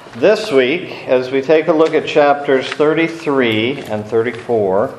This week, as we take a look at chapters 33 and 34,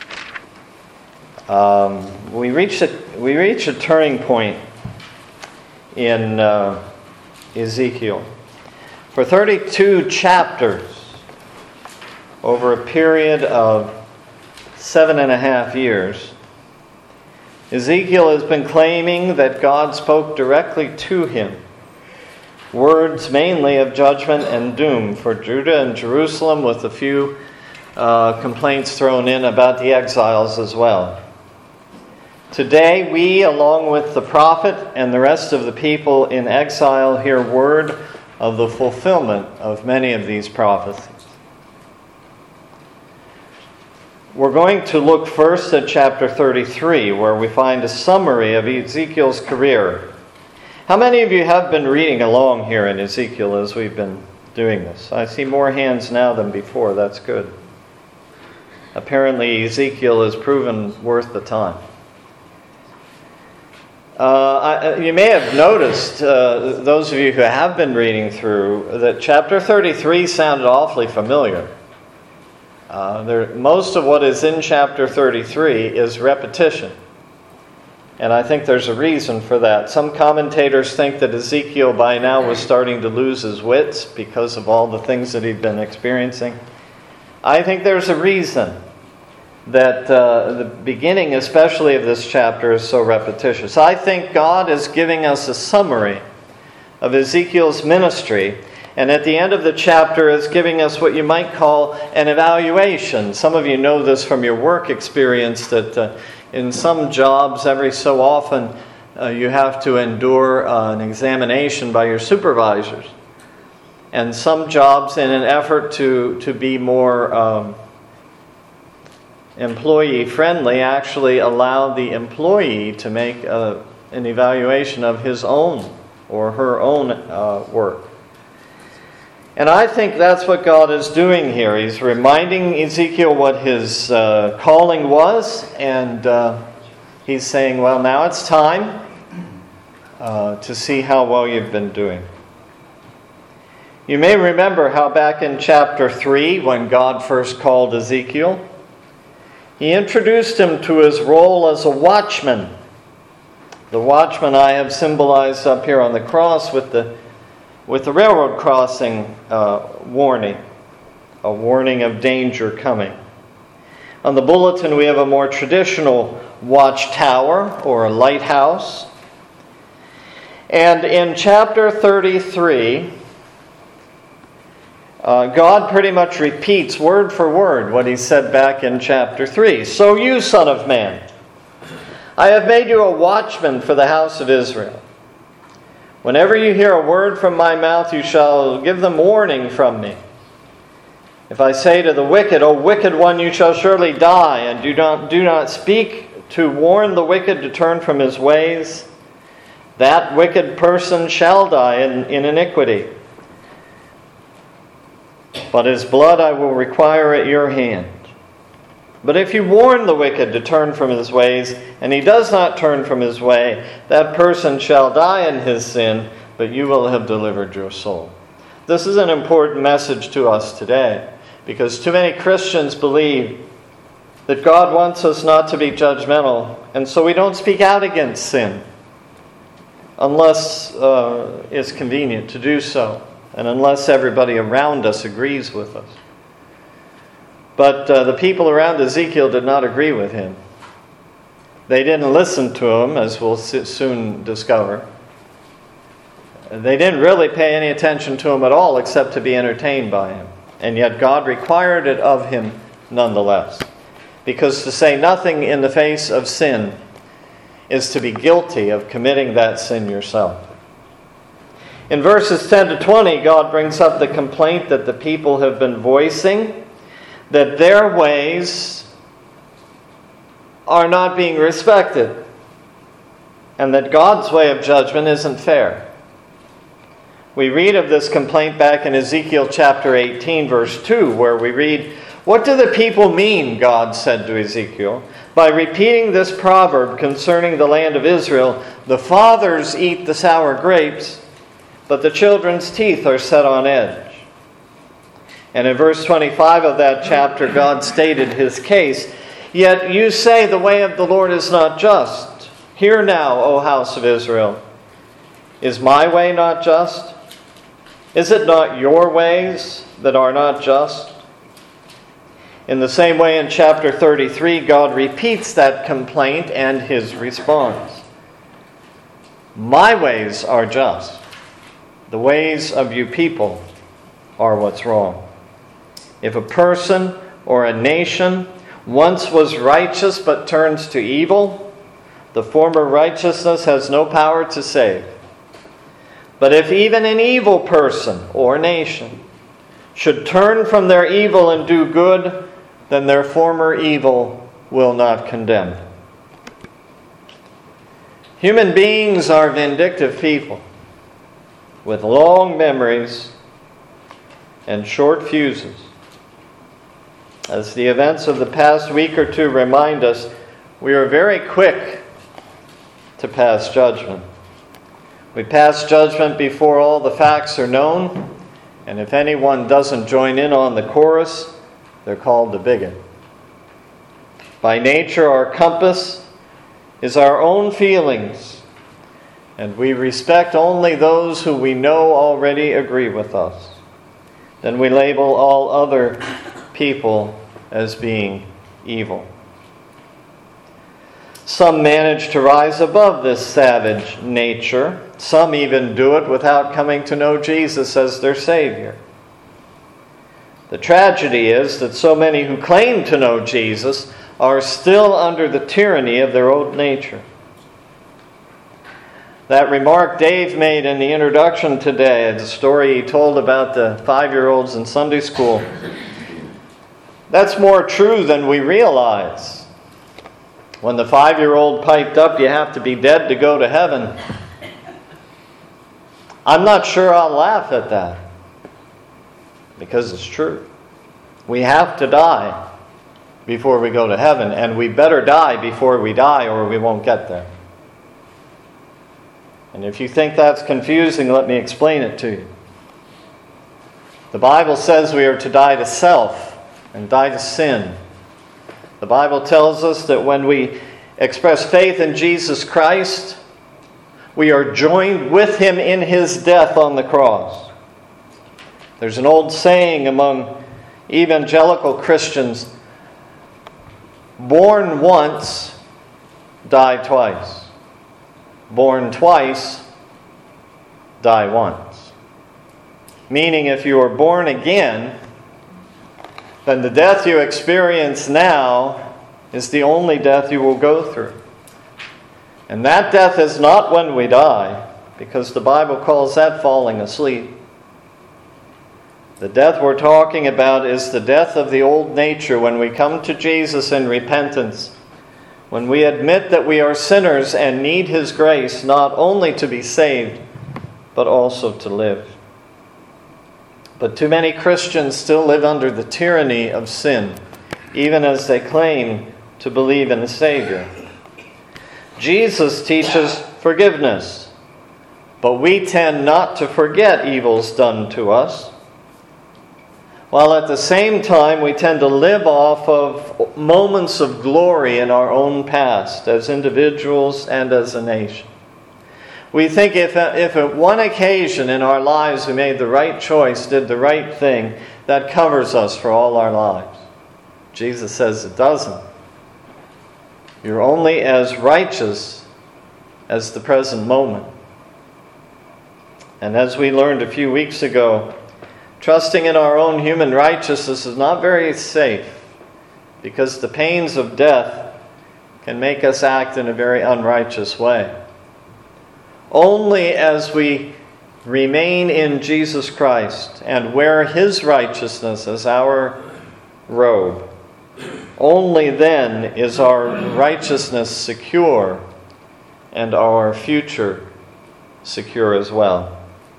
we reach a turning point in Ezekiel. For 32 chapters, over a period of 7.5 years, Ezekiel has been claiming that God spoke directly to him. Words mainly of judgment and doom for Judah and Jerusalem, with a few complaints thrown in about the exiles as well. Today we, along with the prophet and the rest of the people in exile, hear word of the fulfillment of many of these prophecies. We're going to look first at chapter 33, where we find a summary of Ezekiel's career. How many of you have been reading along here in Ezekiel as we've been doing this? I see more hands now than before. That's good. Apparently Ezekiel has proven worth the time. You may have noticed, those of you who have been reading through, that chapter 33 sounded awfully familiar. Most of what is in chapter 33 is repetition. And I think there's a reason for that. Some commentators think that Ezekiel by now was starting to lose his wits because of all the things that he'd been experiencing. I think there's a reason that the beginning, especially of this chapter, is so repetitious. I think God is giving us a summary of Ezekiel's ministry, and at the end of the chapter is giving us what you might call an evaluation. Some of you know this from your work experience, that in some jobs, every so often, you have to endure an examination by your supervisors. And some jobs, in an effort to be more employee-friendly, actually allow the employee to make an evaluation of his own or her own work. And I think that's what God is doing here. He's reminding Ezekiel what his calling was, and he's saying, well, now it's time to see how well you've been doing. You may remember how back in chapter 3, when God first called Ezekiel, he introduced him to his role as a watchman. The watchman I have symbolized up here on the cross with the railroad crossing warning, a warning of danger coming. On the bulletin we have a more traditional watchtower or a lighthouse. And in chapter 33, God pretty much repeats word for word what he said back in chapter 3. So you, son of man, I have made you a watchman for the house of Israel. Whenever you hear a word from my mouth, you shall give them warning from me. If I say to the wicked, O wicked one, you shall surely die, and do not speak to warn the wicked to turn from his ways, that wicked person shall die in iniquity. But his blood I will require at your hand. But if you warn the wicked to turn from his ways, and he does not turn from his way, that person shall die in his sin, but you will have delivered your soul. This is an important message to us today, because too many Christians believe that God wants us not to be judgmental, and so we don't speak out against sin unless it's convenient to do so, and unless everybody around us agrees with us. But the people around Ezekiel did not agree with him. They didn't listen to him, as we'll soon discover. They didn't really pay any attention to him at all, except to be entertained by him. And yet God required it of him nonetheless. Because to say nothing in the face of sin is to be guilty of committing that sin yourself. In verses 10 to 20, God brings up the complaint that the people have been voicing, that their ways are not being respected, and that God's way of judgment isn't fair. We read of this complaint back in Ezekiel chapter 18, verse 2, where we read, "What do the people mean," God said to Ezekiel, "by repeating this proverb concerning the land of Israel, the fathers eat the sour grapes, but the children's teeth are set on edge. And in verse 25 of that chapter, God stated his case. Yet you say the way of the Lord is not just. Hear now, O house of Israel. Is my way not just? Is it not your ways that are not just? In the same way, in chapter 33, God repeats that complaint and his response. My ways are just. The ways of you people are what's wrong. If a person or a nation once was righteous but turns to evil, the former righteousness has no power to save. But if even an evil person or nation should turn from their evil and do good, then their former evil will not condemn. Human beings are vindictive people with long memories and short fuses. As the events of the past week or two remind us, we are very quick to pass judgment. We pass judgment before all the facts are known, and if anyone doesn't join in on the chorus, they're called a bigot. By nature, our compass is our own feelings, and we respect only those who we know already agree with us. Then we label all other people as being evil. Some manage to rise above this savage nature. Some even do it without coming to know Jesus as their Savior. The tragedy is that so many who claim to know Jesus are still under the tyranny of their old nature. That remark Dave made in the introduction today, the story he told about the 5-year-olds in Sunday school, that's more true than we realize. When the 5-year-old piped up, you have to be dead to go to heaven. I'm not sure I'll laugh at that, because it's true. We have to die before we go to heaven, and we better die before we die or we won't get there. And if you think that's confusing, let me explain it to you. The Bible says we are to die to self and die to sin. The Bible tells us that when we express faith in Jesus Christ, we are joined with him in his death on the cross. There's an old saying among evangelical Christians, born once, die twice. Born twice, die once. Meaning if you are born again, then the death you experience now is the only death you will go through. And that death is not when we die, because the Bible calls that falling asleep. The death we're talking about is the death of the old nature when we come to Jesus in repentance, when we admit that we are sinners and need his grace not only to be saved, but also to live. But too many Christians still live under the tyranny of sin, even as they claim to believe in a Savior. Jesus teaches forgiveness, but we tend not to forget evils done to us, while at the same time we tend to live off of moments of glory in our own past as individuals and as a nation. We think if at one occasion in our lives we made the right choice, did the right thing, that covers us for all our lives. Jesus says it doesn't. You're only as righteous as the present moment. And as we learned a few weeks ago, trusting in our own human righteousness is not very safe, because the pains of death can make us act in a very unrighteous way. Only as we remain in Jesus Christ and wear his righteousness as our robe, only then is our righteousness secure and our future secure as well.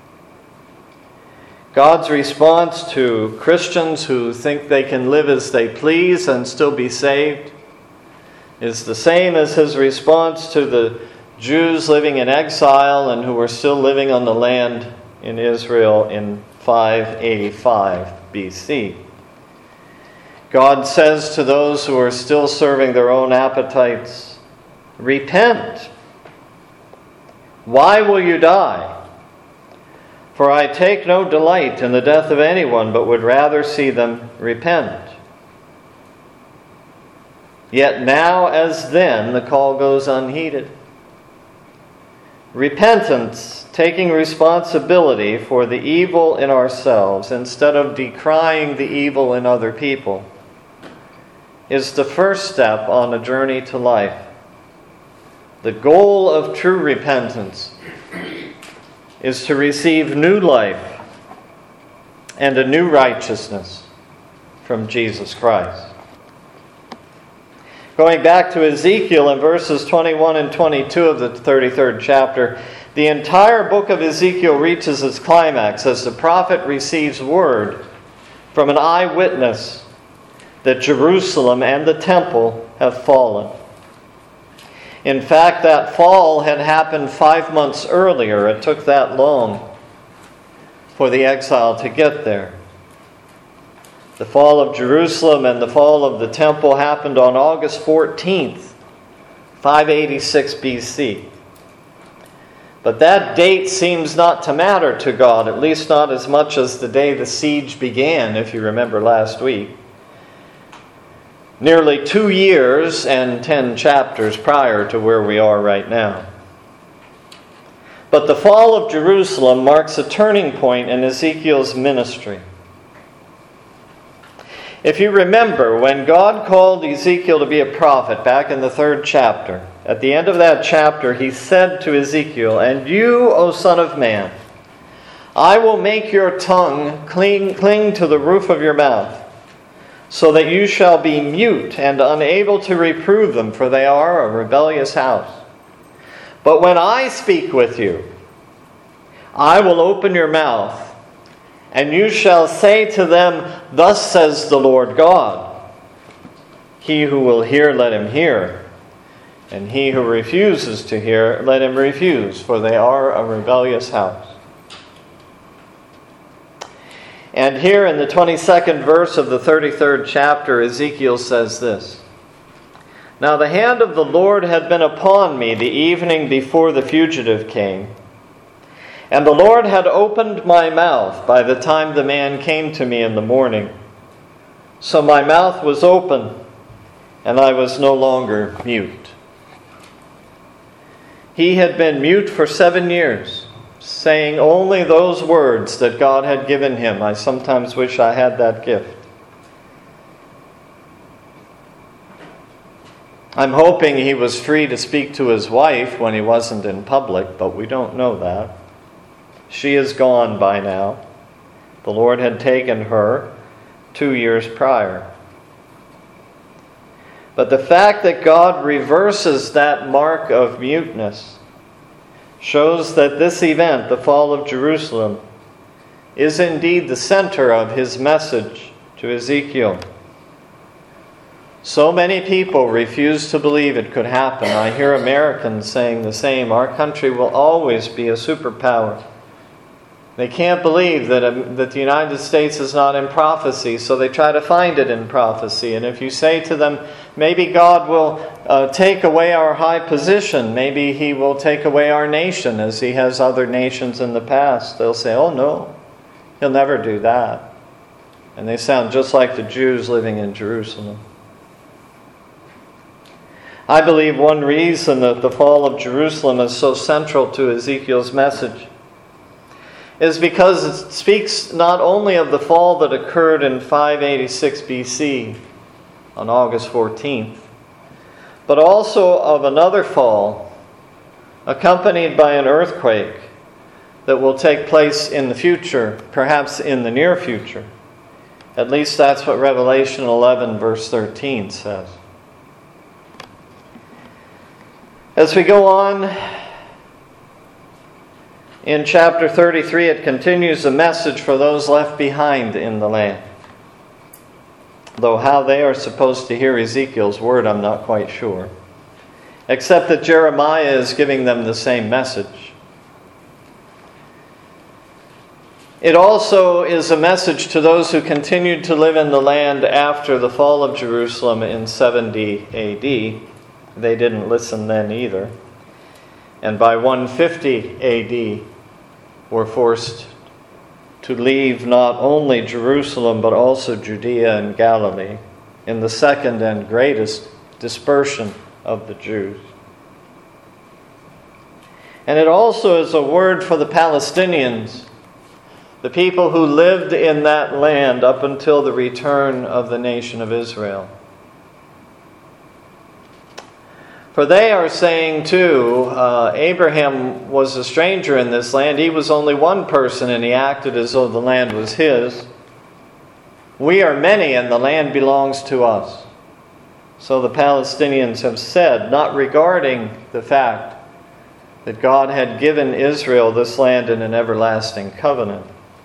God's response to Christians who think they can live as they please and still be saved is the same as his response to the Jews living in exile and who were still living on the land in Israel in 585 BC. God says to those who are still serving their own appetites, "Repent. Why will you die? For I take no delight in the death of anyone, but would rather see them repent." Yet now as then, the call goes unheeded. Repentance, taking responsibility for the evil in ourselves instead of decrying the evil in other people, is the first step on a journey to life. The goal of true repentance is to receive new life and a new righteousness from Jesus Christ. Going back to Ezekiel in verses 21 and 22 of the 33rd chapter, the entire book of Ezekiel reaches its climax as the prophet receives word from an eyewitness that Jerusalem and the temple have fallen. In fact, that fall had happened 5 months earlier. It took that long for the exile to get there. The fall of Jerusalem and the fall of the temple happened on August 14th, 586 BC. But that date seems not to matter to God, at least not as much as the day the siege began, if you remember last week. Nearly 2 years and 10 chapters prior to where we are right now. But the fall of Jerusalem marks a turning point in Ezekiel's ministry. If you remember, when God called Ezekiel to be a prophet back in the 3rd chapter, at the end of that chapter he said to Ezekiel, "And you, O son of man, I will make your tongue cling to the roof of your mouth, so that you shall be mute and unable to reprove them, for they are a rebellious house. But when I speak with you, I will open your mouth, and you shall say to them, Thus says the Lord God. He who will hear, let him hear. And he who refuses to hear, let him refuse, for they are a rebellious house." And here in the 22nd verse of the 33rd chapter, Ezekiel says this, "Now the hand of the Lord had been upon me the evening before the fugitive came. And the Lord had opened my mouth by the time the man came to me in the morning. So my mouth was open, and I was no longer mute." He had been mute for 7 years, saying only those words that God had given him. I sometimes wish I had that gift. I'm hoping he was free to speak to his wife when he wasn't in public, but we don't know that. She is gone by now. The Lord had taken her 2 years prior. But the fact that God reverses that mark of muteness shows that this event, the fall of Jerusalem, is indeed the center of his message to Ezekiel. So many people refuse to believe it could happen. I hear Americans saying the same. Our country will always be a superpower. They can't believe that the United States is not in prophecy, so they try to find it in prophecy. And if you say to them, maybe God will take away our high position, maybe He will take away our nation as He has other nations in the past, they'll say, "Oh no, He'll never do that." And they sound just like the Jews living in Jerusalem. I believe one reason that the fall of Jerusalem is so central to Ezekiel's message is because it speaks not only of the fall that occurred in 586 BC on August 14th, but also of another fall accompanied by an earthquake that will take place in the future, perhaps in the near future. At least that's what Revelation 11 verse 13 says. As we go on, in chapter 33, it continues the message for those left behind in the land. Though how they are supposed to hear Ezekiel's word, I'm not quite sure. Except that Jeremiah is giving them the same message. It also is a message to those who continued to live in the land after the fall of Jerusalem in 70 A.D. They didn't listen then either. And by 150 A.D. were forced to leave not only Jerusalem but also Judea and Galilee in the second and greatest dispersion of the Jews. And it also is a word for the Palestinians, the people who lived in that land up until the return of the nation of Israel. For they are saying too, Abraham was a stranger in this land. He was only one person and he acted as though the land was his. We are many and the land belongs to us. So the Palestinians have said, not regarding the fact that God had given Israel this land in an everlasting covenant.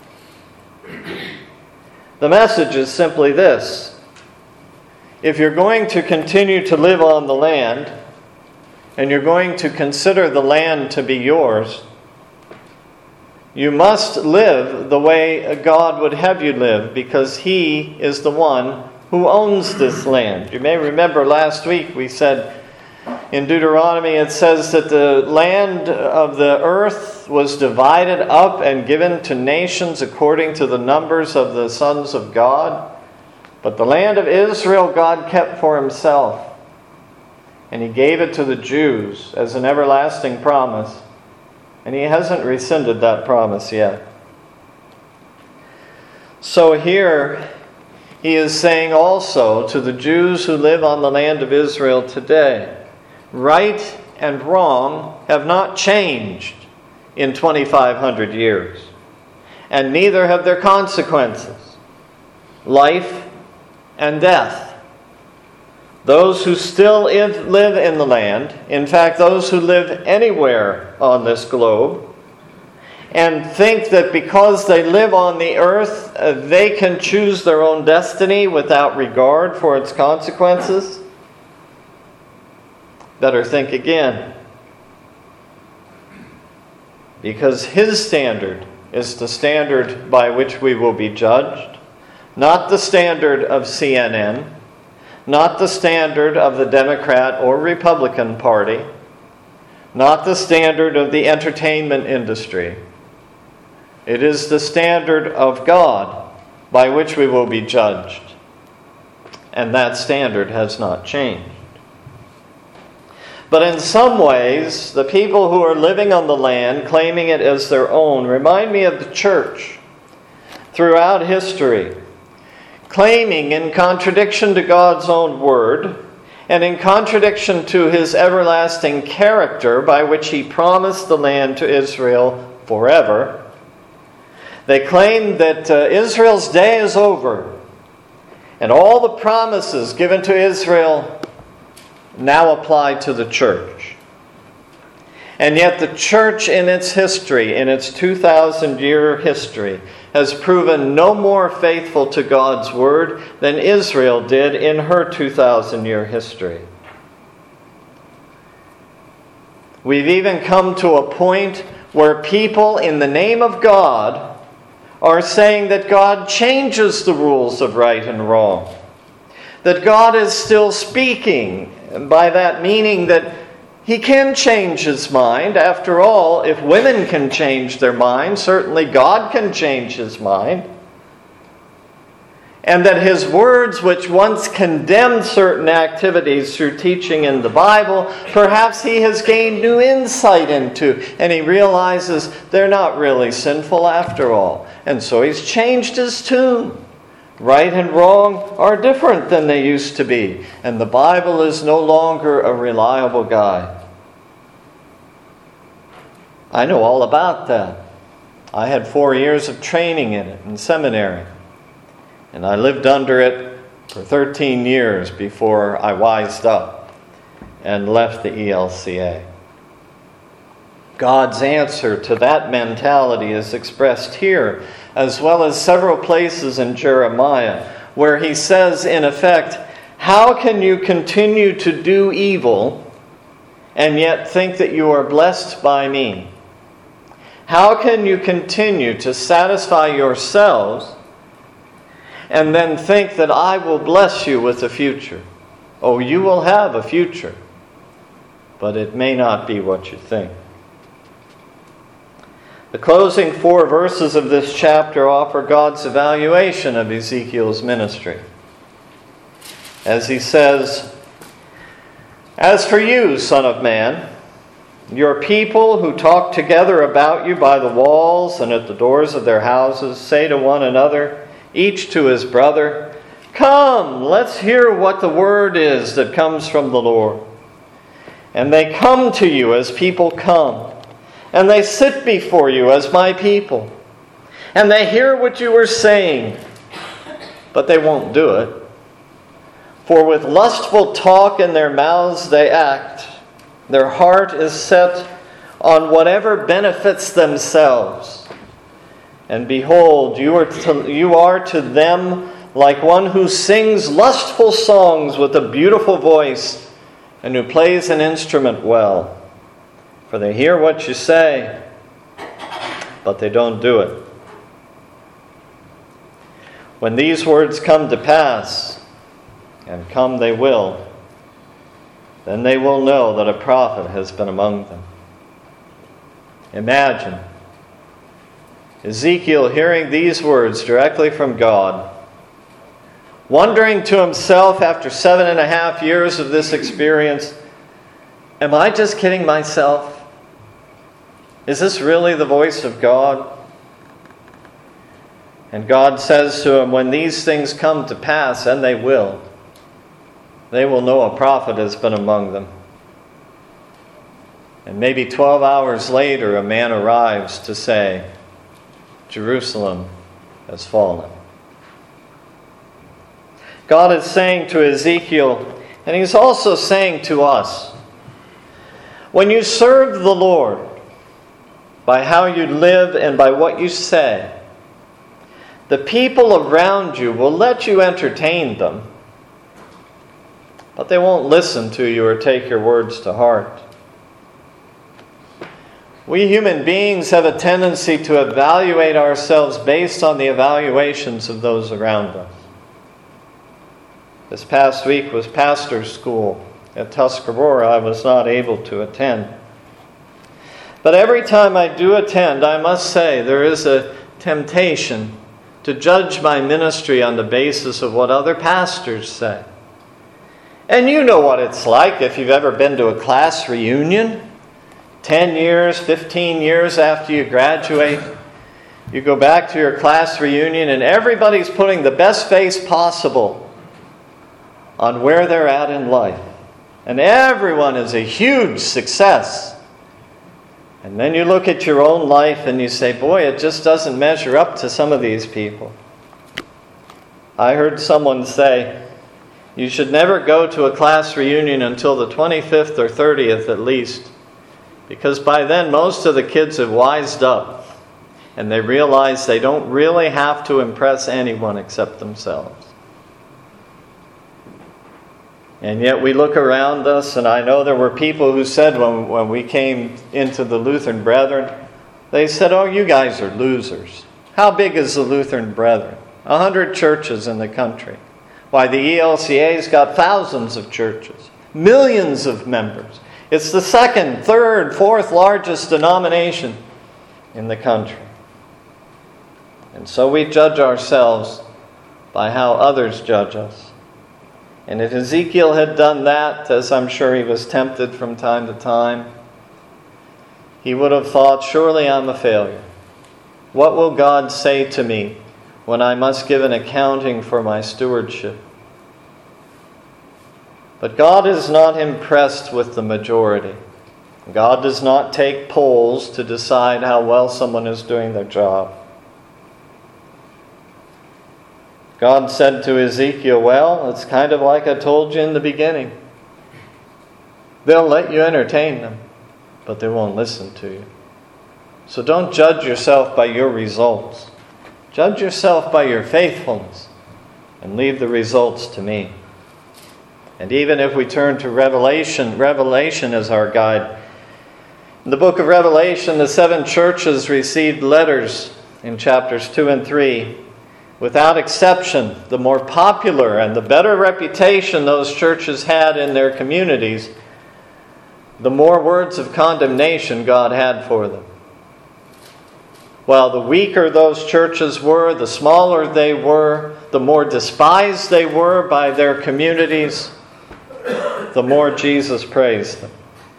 The message is simply this: if you're going to continue to live on the land, and you're going to consider the land to be yours, you must live the way God would have you live, because He is the one who owns this land. You may remember last week we said in Deuteronomy it says that the land of the earth was divided up and given to nations according to the numbers of the sons of God. But the land of Israel God kept for Himself. And He gave it to the Jews as an everlasting promise. And He hasn't rescinded that promise yet. So here He is saying also to the Jews who live on the land of Israel today, right and wrong have not changed in 2,500 years. And neither have their consequences. Life and death. Those who still live in the land, in fact, those who live anywhere on this globe, and think that because they live on the earth, they can choose their own destiny without regard for its consequences, better think again. Because His standard is the standard by which we will be judged, not the standard of CNN, not the standard of the Democrat or Republican Party, not the standard of the entertainment industry. It is the standard of God by which we will be judged. And that standard has not changed. But in some ways, the people who are living on the land, claiming it as their own, remind me of the church throughout history, claiming in contradiction to God's own word and in contradiction to His everlasting character by which He promised the land to Israel forever. They claim that Israel's day is over and all the promises given to Israel now apply to the church. And yet the church in its history, in its 2,000-year history, has proven no more faithful to God's word than Israel did in her 2,000-year history. We've even come to a point where people in the name of God are saying that God changes the rules of right and wrong. That God is still speaking, and by that meaning that He can change His mind. After all, if women can change their mind, certainly God can change His mind. And that His words, which once condemned certain activities through teaching in the Bible, perhaps He has gained new insight into, and He realizes they're not really sinful after all. And so He's changed His tune. Right and wrong are different than they used to be, and the Bible is no longer a reliable guide. I know all about that. I had 4 years of training in it in seminary, and I lived under it for 13 years before I wised up and left the ELCA. God's answer to that mentality is expressed here, as well as several places in Jeremiah, where He says, in effect, how can you continue to do evil and yet think that you are blessed by me? How can you continue to satisfy yourselves and then think that I will bless you with a future? Oh, you will have a future, but it may not be what you think. The closing 4 verses of this chapter offer God's evaluation of Ezekiel's ministry. As he says, "As for you, son of man, your people who talk together about you by the walls and at the doors of their houses say to one another, each to his brother, 'Come, let's hear what the word is that comes from the Lord.' And they come to you as people come, and they sit before you as my people. And they hear what you are saying, but they won't do it. For with lustful talk in their mouths they act. Their heart is set on whatever benefits themselves. And behold, you are to them like one who sings lustful songs with a beautiful voice and who plays an instrument well. For they hear what you say, but they don't do it. When these words come to pass, and come they will, then they will know that a prophet has been among them." Imagine Ezekiel hearing these words directly from God, wondering to himself after 7.5 years of this experience, am I just kidding myself? Is this really the voice of God? And God says to him, when these things come to pass, and they will know a prophet has been among them. And maybe 12 hours later, a man arrives to say, Jerusalem has fallen. God is saying to Ezekiel, and He's also saying to us, when you serve the Lord by how you live and by what you say, the people around you will let you entertain them, but they won't listen to you or take your words to heart. We human beings have a tendency to evaluate ourselves based on the evaluations of those around us. This past week was pastor's school at Tuscarora. I was not able to attend. But every time I do attend, I must say there is a temptation to judge my ministry on the basis of what other pastors say. And you know what it's like if you've ever been to a class reunion. 10 years, 15 years after you graduate, you go back to your class reunion and everybody's putting the best face possible on where they're at in life. And everyone is a huge success. And then you look at your own life and you say, boy, it just doesn't measure up to some of these people. I heard someone say, you should never go to a class reunion until the 25th or 30th at least, because by then most of the kids have wised up and they realize they don't really have to impress anyone except themselves. And yet we look around us, and I know there were people who said when we came into the Lutheran Brethren, they said, oh, you guys are losers. How big is the Lutheran Brethren? 100 churches in the country. Why, the ELCA's got thousands of churches, millions of members. It's the second, third, fourth largest denomination in the country. And so we judge ourselves by how others judge us. And if Ezekiel had done that, as I'm sure he was tempted from time to time, he would have thought, surely I'm a failure. What will God say to me when I must give an accounting for my stewardship? But God is not impressed with the majority. God does not take polls to decide how well someone is doing their job. God said to Ezekiel, well, it's kind of like I told you in the beginning. They'll let you entertain them, but they won't listen to you. So don't judge yourself by your results. Judge yourself by your faithfulness and leave the results to me. And even if we turn to Revelation as our guide, In the book of Revelation, the 7 churches received letters in chapters 2 and 3. Without exception, the more popular and the better reputation those churches had in their communities, the more words of condemnation God had for them. While the weaker those churches were, the smaller they were, the more despised they were by their communities, the more Jesus praised them.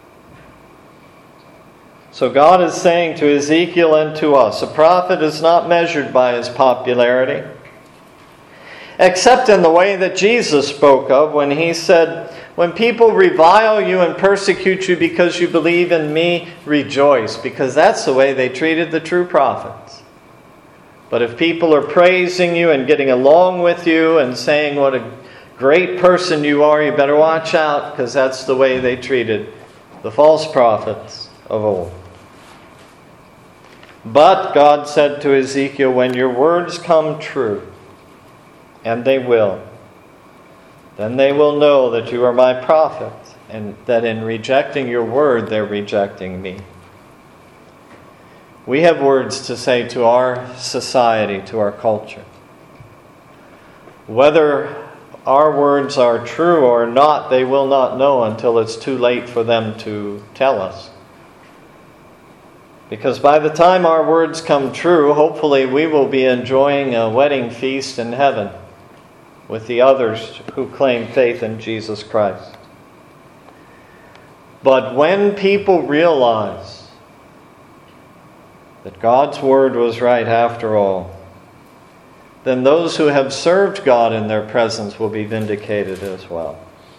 So God is saying to Ezekiel and to us, a prophet is not measured by his popularity, except in the way that Jesus spoke of when he said, when people revile you and persecute you because you believe in me, rejoice, because that's the way they treated the true prophets. But if people are praising you and getting along with you and saying what a great person you are, you better watch out, because that's the way they treated the false prophets of old. But God said to Ezekiel, when your words come true, and they will, then they will know that you are my prophet, and that in rejecting your word, they're rejecting me. We have words to say to our society, to our culture. Whether our words are true or not, they will not know until it's too late for them to tell us. Because by the time our words come true, hopefully we will be enjoying a wedding feast in heaven with the others who claim faith in Jesus Christ. But when people realize that God's word was right after all, then those who have served God in their presence will be vindicated as well.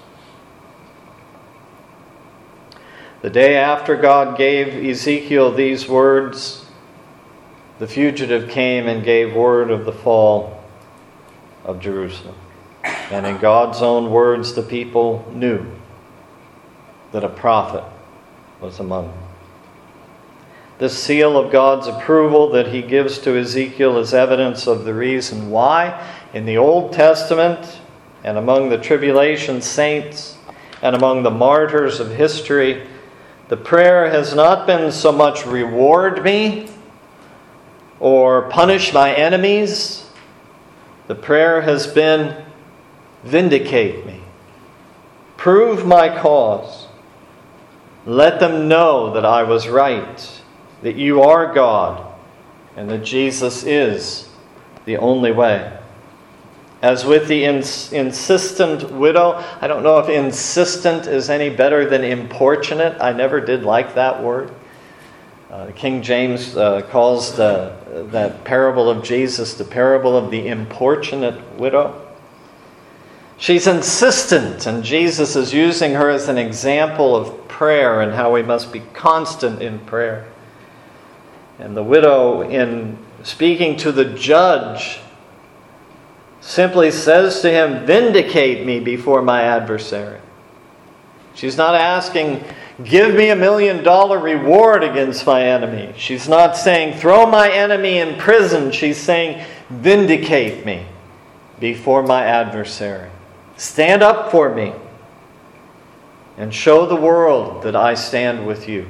The day after God gave Ezekiel these words, the fugitive came and gave word of the fall of Jerusalem. And in God's own words, the people knew that a prophet was among them. This seal of God's approval that he gives to Ezekiel is evidence of the reason why in the Old Testament and among the tribulation saints and among the martyrs of history, the prayer has not been so much reward me or punish my enemies. The prayer has been vindicate me. Prove my cause. Let them know that I was right, that you are God, and that Jesus is the only way. As with the insistent widow, I don't know if insistent is any better than importunate. I never did like that word. King James calls that parable of Jesus the parable of the importunate widow. She's insistent, and Jesus is using her as an example of prayer and how we must be constant in prayer. And the widow, in speaking to the judge, simply says to him, vindicate me before my adversary. She's not asking, give me $1 million reward against my enemy. She's not saying, throw my enemy in prison. She's saying, vindicate me before my adversary. Stand up for me and show the world that I stand with you.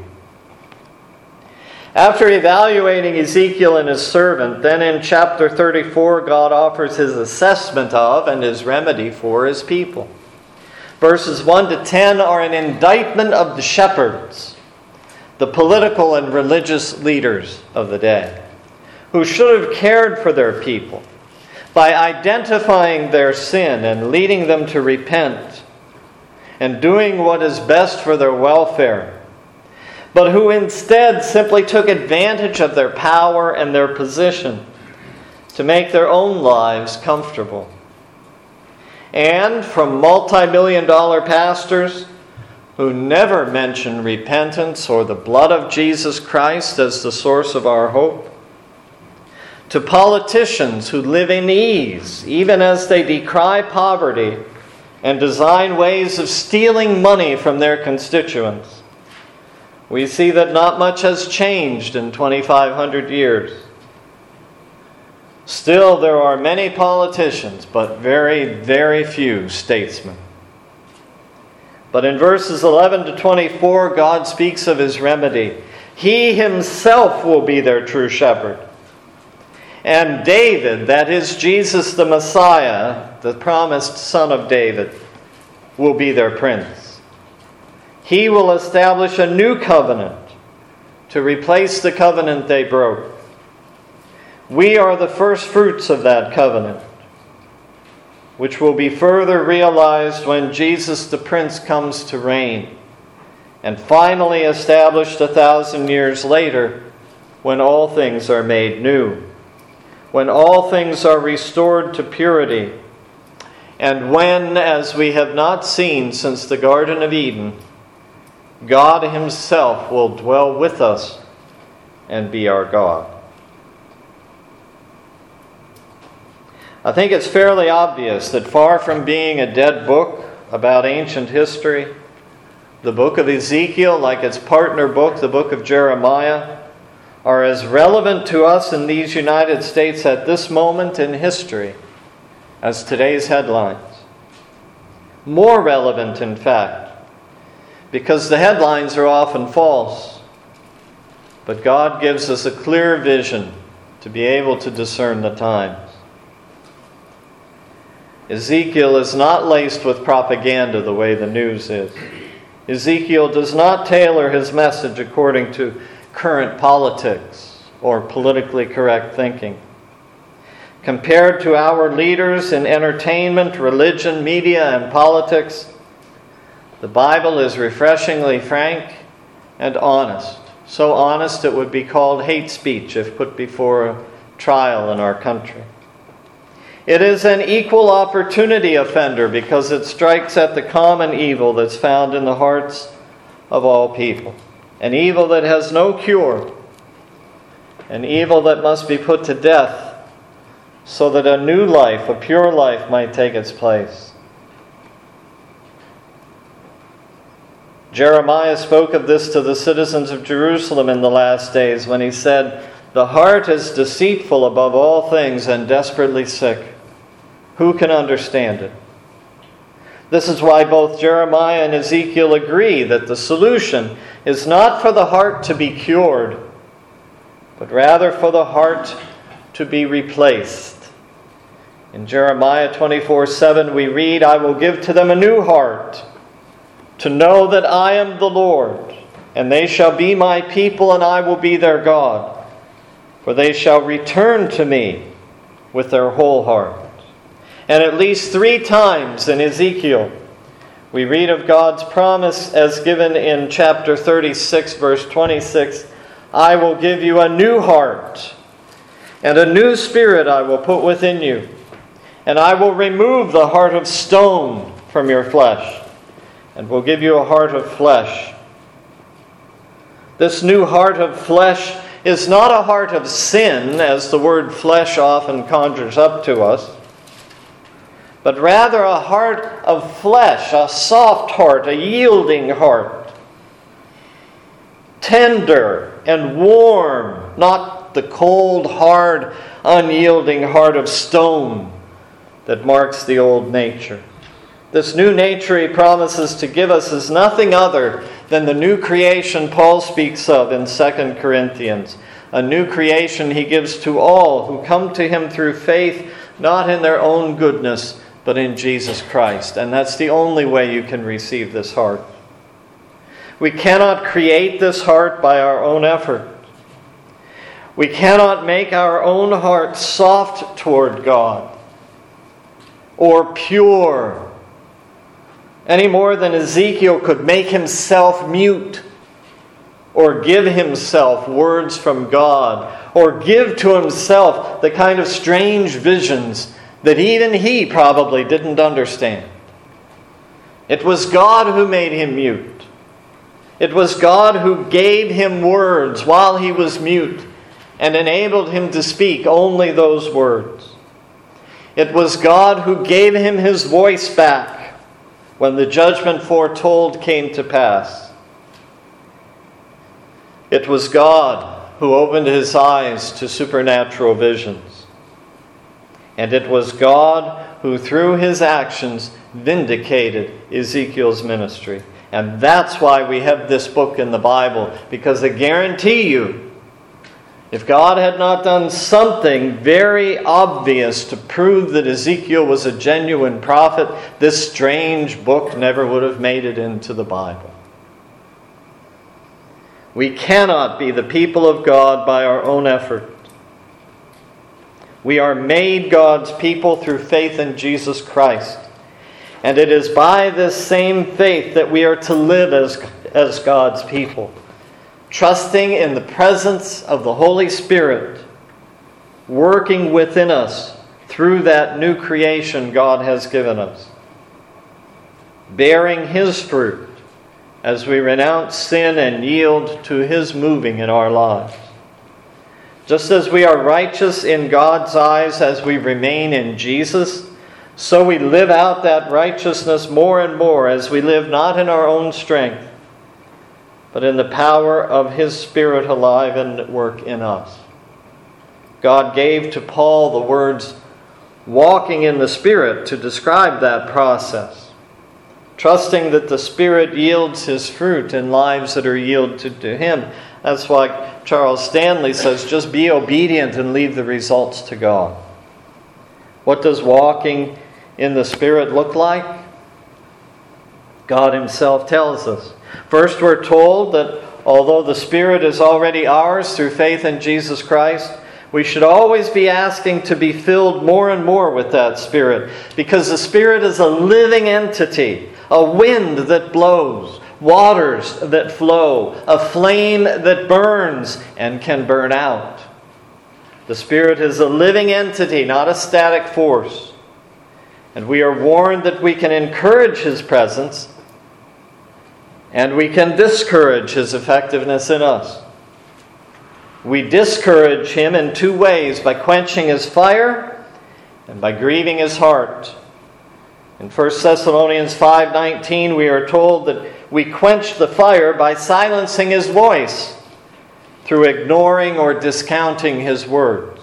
After evaluating Ezekiel and his servant, then in chapter 34, God offers his assessment of and his remedy for his people. Verses 1 to 10 are an indictment of the shepherds, the political and religious leaders of the day, who should have cared for their people by identifying their sin and leading them to repent and doing what is best for their welfare, but who instead simply took advantage of their power and their position to make their own lives comfortable. And from multi-million-dollar pastors who never mention repentance or the blood of Jesus Christ as the source of our hope, to politicians who live in ease, even as they decry poverty and design ways of stealing money from their constituents, we see that not much has changed in 2,500 years. Still, there are many politicians, but very, very few statesmen. But in verses 11 to 24, God speaks of his remedy. He himself will be their true shepherd. And David, that is Jesus the Messiah, the promised son of David, will be their prince. He will establish a new covenant to replace the covenant they broke. We are the first fruits of that covenant, which will be further realized when Jesus the Prince comes to reign, and finally established 1,000 years later when all things are made new, when all things are restored to purity, and when, as we have not seen since the Garden of Eden, God himself will dwell with us and be our God. I think it's fairly obvious that far from being a dead book about ancient history, the book of Ezekiel, like its partner book, the book of Jeremiah, are as relevant to us in these United States at this moment in history as today's headlines. More relevant, in fact, because the headlines are often false, but God gives us a clear vision to be able to discern the times. Ezekiel is not laced with propaganda the way the news is. Ezekiel does not tailor his message according to current politics or politically correct thinking. Compared to our leaders in entertainment, religion, media, and politics, the Bible is refreshingly frank and honest. So honest it would be called hate speech if put before a trial in our country. It is an equal opportunity offender because it strikes at the common evil that's found in the hearts of all people. An evil that has no cure. An evil that must be put to death so that a new life, a pure life, might take its place. Jeremiah spoke of this to the citizens of Jerusalem in the last days when he said, "The heart is deceitful above all things and desperately sick. Who can understand it?" This is why both Jeremiah and Ezekiel agree that the solution is not for the heart to be cured, but rather for the heart to be replaced. In Jeremiah 24:7 we read, "I will give to them a new heart, to know that I am the Lord, and they shall be my people, and I will be their God. For they shall return to me with their whole heart." And at least 3 times in Ezekiel, we read of God's promise as given in chapter 36, verse 26, "I will give you a new heart, and a new spirit I will put within you, and I will remove the heart of stone from your flesh, and will give you a heart of flesh." This new heart of flesh is not a heart of sin, as the word flesh often conjures up to us, but rather a heart of flesh, a soft heart, a yielding heart. Tender and warm, not the cold, hard, unyielding heart of stone that marks the old nature. This new nature he promises to give us is nothing other than the new creation Paul speaks of in 2 Corinthians. A new creation he gives to all who come to him through faith, not in their own goodness, but in Jesus Christ. And that's the only way you can receive this heart. We cannot create this heart by our own effort. We cannot make our own heart soft toward God or pure any more than Ezekiel could make himself mute or give himself words from God or give to himself the kind of strange visions that even he probably didn't understand. It was God who made him mute. It was God who gave him words while he was mute and enabled him to speak only those words. It was God who gave him his voice back when the judgment foretold came to pass. It was God who opened his eyes to supernatural visions. And it was God who, through his actions, vindicated Ezekiel's ministry. And that's why we have this book in the Bible, because I guarantee you, if God had not done something very obvious to prove that Ezekiel was a genuine prophet, this strange book never would have made it into the Bible. We cannot be the people of God by our own effort. We are made God's people through faith in Jesus Christ. And it is by this same faith that we are to live as God's people, trusting in the presence of the Holy Spirit, working within us through that new creation God has given us, bearing his fruit as we renounce sin and yield to his moving in our lives. Just as we are righteous in God's eyes as we remain in Jesus, so we live out that righteousness more and more as we live not in our own strength, but in the power of his Spirit alive and at work in us. God gave to Paul the words walking in the Spirit to describe that process, trusting that the Spirit yields his fruit in lives that are yielded to him. That's why Charles Stanley says, just be obedient and leave the results to God. What does walking in the Spirit look like? God himself tells us. First, we're told that although the Spirit is already ours through faith in Jesus Christ, we should always be asking to be filled more and more with that Spirit, because the Spirit is a living entity, a wind that blows, waters that flow, a flame that burns and can burn out. The Spirit is a living entity, not a static force. And we are warned that we can encourage his presence and we can discourage his effectiveness in us. We discourage him in two ways: by quenching his fire and by grieving his heart. In 1 Thessalonians 5:19 we are told that we quench the fire by silencing his voice through ignoring or discounting his words,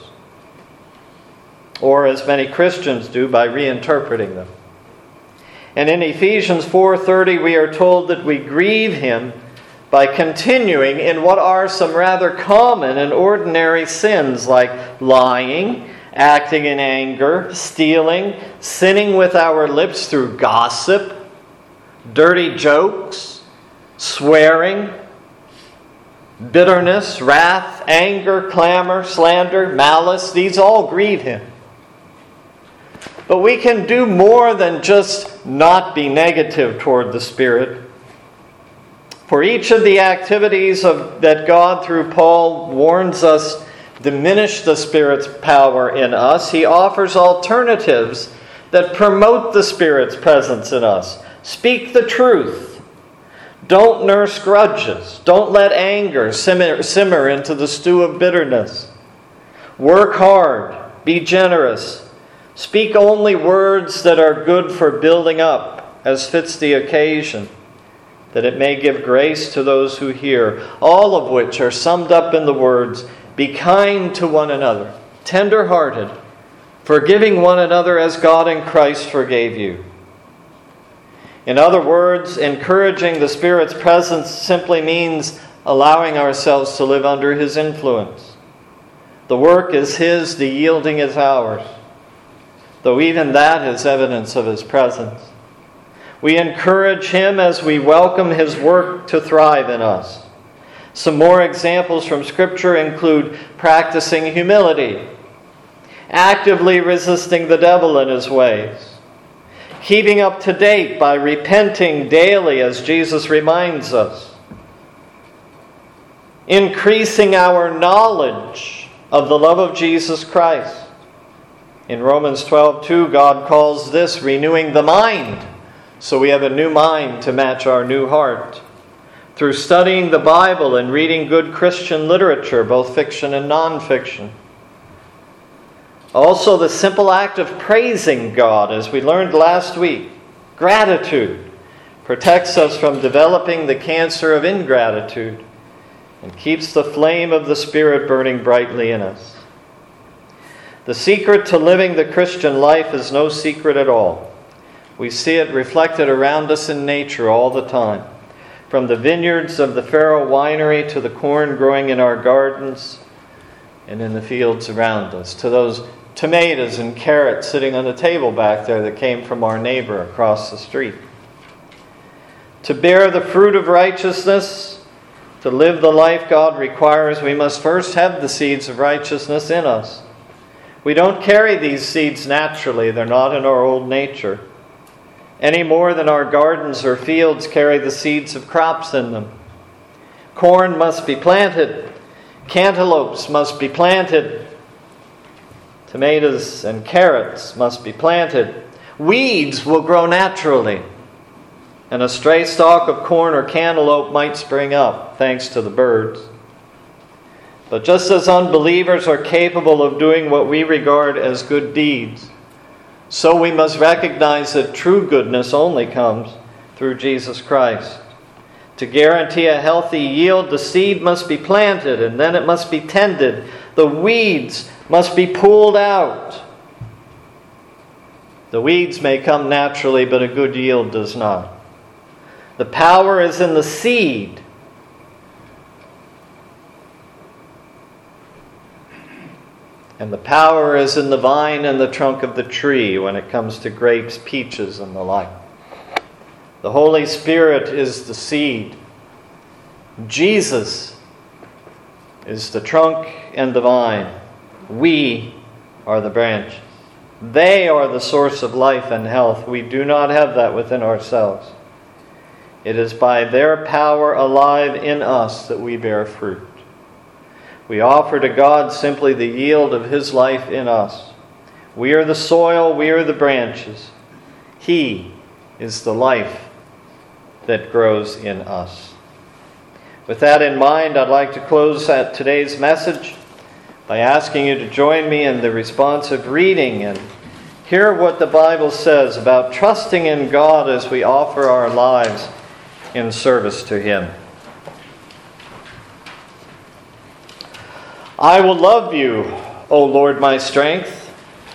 or as many Christians do, by reinterpreting them. And in Ephesians 4:30 we are told that we grieve him by continuing in what are some rather common and ordinary sins, like lying, acting in anger, stealing, sinning with our lips through gossip, dirty jokes, swearing, bitterness, wrath, anger, clamor, slander, malice. These all grieve him. But we can do more than just not be negative toward the Spirit. For each of the activities that God, through Paul, warns us diminish the Spirit's power in us, he offers alternatives that promote the Spirit's presence in us. Speak the truth. Don't nurse grudges. Don't let anger simmer into the stew of bitterness. Work hard. Be generous. Speak only words that are good for building up, as fits the occasion, that it may give grace to those who hear, all of which are summed up in the words, be kind to one another, tender-hearted, forgiving one another as God in Christ forgave you. In other words, encouraging the Spirit's presence simply means allowing ourselves to live under his influence. The work is his, the yielding is ours, though even that is evidence of his presence. We encourage him as we welcome his work to thrive in us. Some more examples from Scripture include practicing humility, actively resisting the devil in his ways, keeping up to date by repenting daily as Jesus reminds us, increasing our knowledge of the love of Jesus Christ. In Romans 12:2, God calls this renewing the mind, so we have a new mind to match our new heart, through studying the Bible and reading good Christian literature, both fiction and non-fiction. Also, the simple act of praising God, as we learned last week, gratitude, protects us from developing the cancer of ingratitude and keeps the flame of the Spirit burning brightly in us. The secret to living the Christian life is no secret at all. We see it reflected around us in nature all the time. From the vineyards of the Farrow Winery to the corn growing in our gardens and in the fields around us, to those tomatoes and carrots sitting on the table back there that came from our neighbor across the street. To bear the fruit of righteousness, to live the life God requires, we must first have the seeds of righteousness in us. We don't carry these seeds naturally. They're not in our old nature. Any more than our gardens or fields carry the seeds of crops in them. Corn must be planted. Cantaloupes must be planted. Tomatoes and carrots must be planted. Weeds will grow naturally. And a stray stalk of corn or cantaloupe might spring up, thanks to the birds. But just as unbelievers are capable of doing what we regard as good deeds, so we must recognize that true goodness only comes through Jesus Christ. To guarantee a healthy yield, the seed must be planted and then it must be tended. The weeds must be pulled out. The weeds may come naturally, but a good yield does not. The power is in the seed. And the power is in the vine and the trunk of the tree when it comes to grapes, peaches, and the like. The Holy Spirit is the seed. Jesus is the trunk and the vine. We are the branches. They are the source of life and health. We do not have that within ourselves. It is by their power alive in us that we bear fruit. We offer to God simply the yield of His life in us. We are the soil, we are the branches. He is the life that grows in us. With that in mind, I'd like to close today's message by asking you to join me in the responsive reading and hear what the Bible says about trusting in God as we offer our lives in service to Him. I will love you, O Lord, my strength,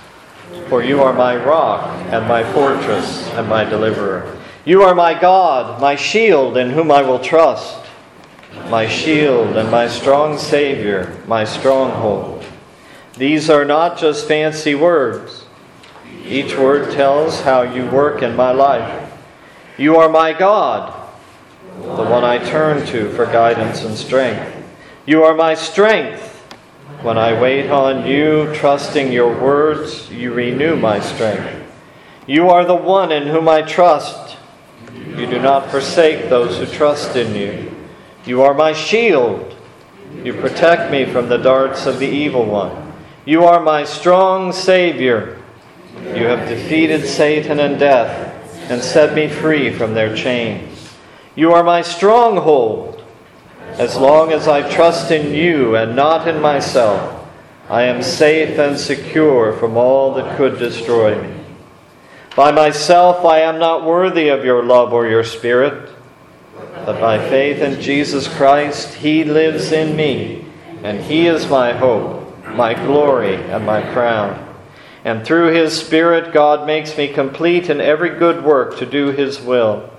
for you are my rock and my fortress and my deliverer. You are my God, my shield in whom I will trust, my shield and my strong Savior, my stronghold. These are not just fancy words. Each word tells how you work in my life. You are my God, the one I turn to for guidance and strength. You are my strength. When I wait on you, trusting your words, you renew my strength. You are the one in whom I trust. You do not forsake those who trust in you. You are my shield. You protect me from the darts of the evil one. You are my strong Savior. You have defeated Satan and death and set me free from their chains. You are my stronghold. As long as I trust in you and not in myself, I am safe and secure from all that could destroy me. By myself I am not worthy of your love or your spirit, but by faith in Jesus Christ, He lives in me, and He is my hope, my glory, and my crown. And through His Spirit, God makes me complete in every good work to do His will.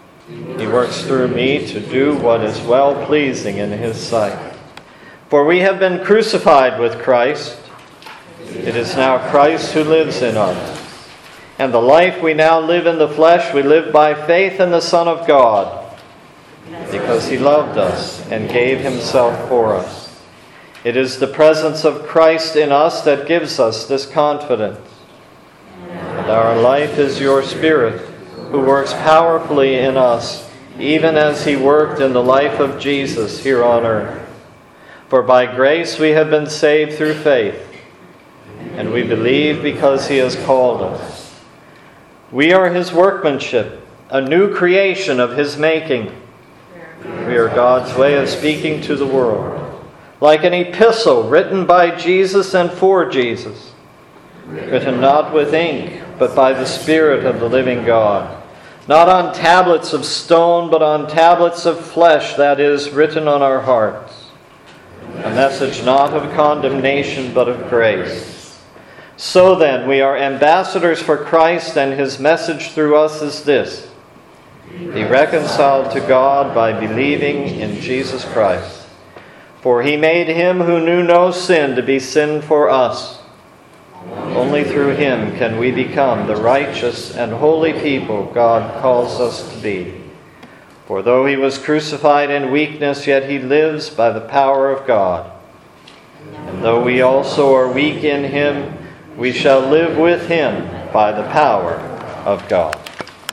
He works through me to do what is well-pleasing in His sight. For we have been crucified with Christ. It is now Christ who lives in us. And the life we now live in the flesh, we live by faith in the Son of God, because He loved us and gave Himself for us. It is the presence of Christ in us that gives us this confidence. And our life is your Spirit, who works powerfully in us, even as He worked in the life of Jesus here on earth. For by grace we have been saved through faith, and we believe because He has called us. We are His workmanship, a new creation of His making. We are God's way of speaking to the world, like an epistle written by Jesus and for Jesus, written not with ink, but by the Spirit of the living God. Not on tablets of stone, but on tablets of flesh, that is, written on our hearts. A message not of condemnation, but of grace. So then, we are ambassadors for Christ, and his message through us is this: be reconciled to God by believing in Jesus Christ. For he made him who knew no sin to be sin for us. Only through him can we become the righteous and holy people God calls us to be. For though he was crucified in weakness, yet he lives by the power of God. And though we also are weak in him, we shall live with him by the power of God.